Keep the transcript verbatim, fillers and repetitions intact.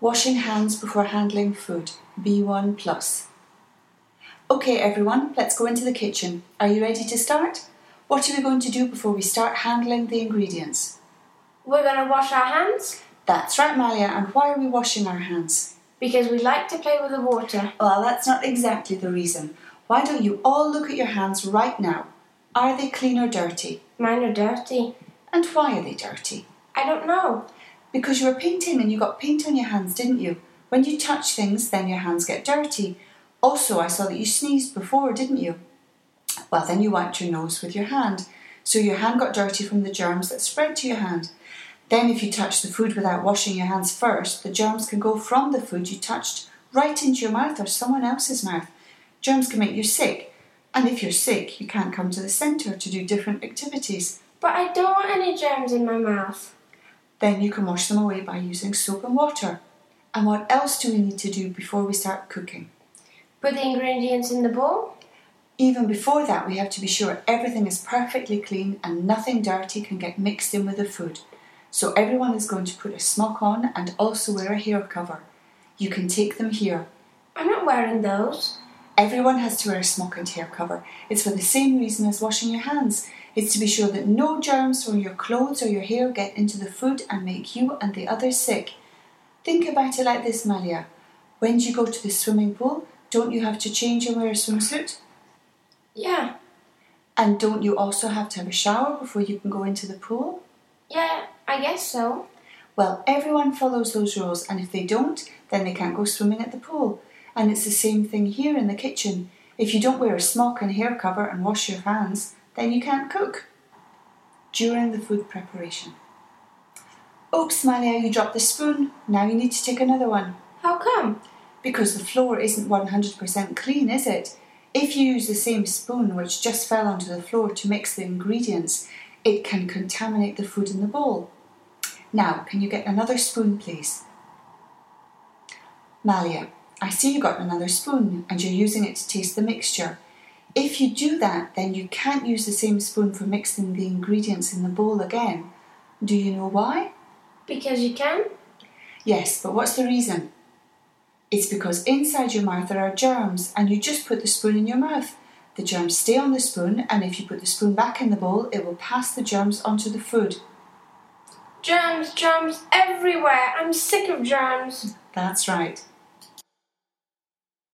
Washing hands before handling food, B one plus. Okay everyone, let's go into the kitchen. Are you ready to start? What are we going to do before we start handling the ingredients? We're going to wash our hands. That's right, Malia, and why are we washing our hands? Because we like to play with the water. Well, that's not exactly the reason. Why don't you all look at your hands right now? Are they clean or dirty? Mine are dirty. And why are they dirty? I don't know. Because you were painting and you got paint on your hands, didn't you? When you touch things, then your hands get dirty. Also, I saw that you sneezed before, didn't you? Well, then you wiped your nose with your hand. So your hand got dirty from the germs that spread to your hand. Then if you touch the food without washing your hands first, the germs can go from the food you touched right into your mouth or someone else's mouth. Germs can make you sick. And if you're sick, you can't come to the centre to do different activities. But I don't want any germs in my mouth. Then you can wash them away by using soap and water. And what else do we need to do before we start cooking? Put the ingredients in the bowl. Even before that, we have to be sure everything is perfectly clean and nothing dirty can get mixed in with the food. So everyone is going to put a smock on and also wear a hair cover. You can take them here. I'm not wearing those. Everyone has to wear a smock and hair cover. It's for the same reason as washing your hands. It's to be sure that no germs from your clothes or your hair get into the food and make you and the others sick. Think about it like this, Malia. When you go to the swimming pool, don't you have to change and wear a swimsuit? Yeah. And don't you also have to have a shower before you can go into the pool? Yeah, I guess so. Well, everyone follows those rules, and if they don't, then they can't go swimming at the pool. And it's the same thing here in the kitchen. If you don't wear a smock and hair cover and wash your hands, then you can't cook during the food preparation. Oops, Malia, you dropped the spoon. Now you need to take another one. How come? Because the floor isn't one hundred percent clean, is it? If you use the same spoon which just fell onto the floor to mix the ingredients, it can contaminate the food in the bowl. Now, can you get another spoon, please? Malia, I see you got another spoon and you're using it to taste the mixture. If you do that, then you can't use the same spoon for mixing the ingredients in the bowl again. Do you know why? Because you can? Yes, but what's the reason? It's because inside your mouth there are germs and you just put the spoon in your mouth. The germs stay on the spoon, and if you put the spoon back in the bowl, it will pass the germs onto the food. Germs, germs everywhere. I'm sick of germs. That's right.